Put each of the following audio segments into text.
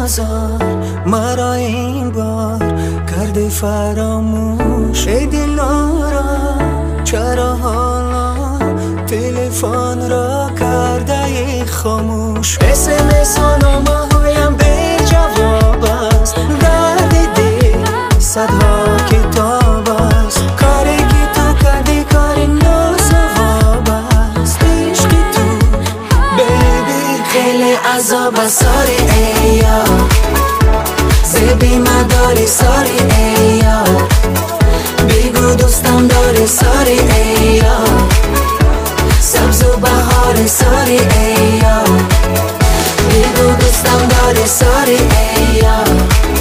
نزار مرا این بار کرده فراموش. ای دلارا چرا حالا تلفن را کرده ای خاموش؟ SMS و نامه هایم به جواب است، درد دل صدها کتاب است. کاری که تو کردی کار ناسواب است. عشق تو بیبی خیلی عذاب است. ساری ای یار زبی مداری. ساری ای یار بگو دوستم داری. ساری ای یار سبز و بهار. ساری ای یار بگو دوستم داری. ساری ای یار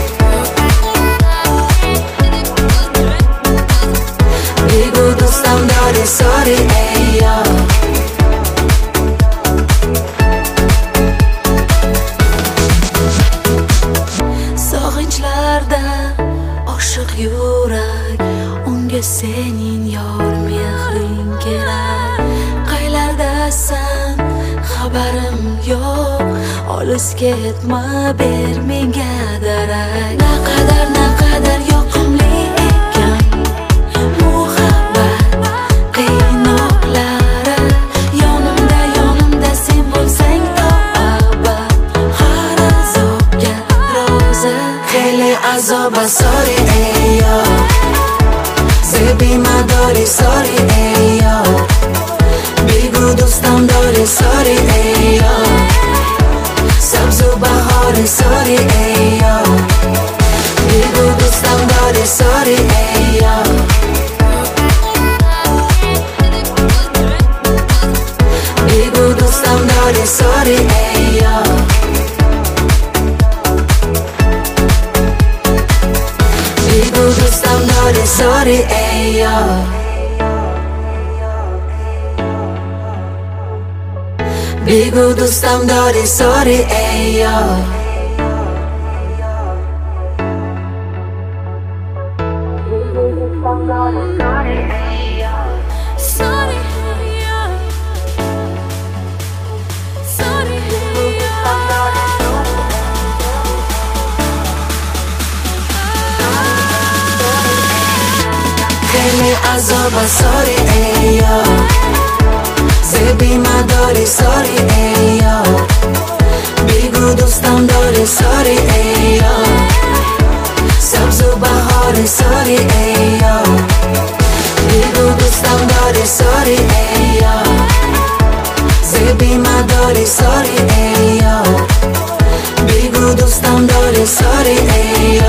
بگو دوستم داری. ساری ای یار Sağınçlarda aşık yürek Onga senin yar mehrin kerak. Qaylardasan xabarim yo'q. Olis ketma ber menga darak. Naqadar yoqimli ekan muhabbat qiynoqlari. Yonimda sen bo'lsang to abad. Har azobga rozi خیلی عذاب است. ساری ای یار زبی مداری. ساری ای یار بگو دوستم داری. ساری ای یار سبز و بهار. ساری ای یار بگو دوستم داری. ساری ای یار بگو دوستم داری. ساری ای یار بگو دوستم داری. ساری ای یار بگو دوستم داری. ساری ای یار خیلی عذاب است. ساری ای یار زبی مداری. ساری ای یار بگو دوستم داری. ساری ای یار سبز و بهار. ساری ای یار بگو دوستم داری. ساری ای یار زبی مداری. ساری ای یار بگو دوستم داری. ساری ای یار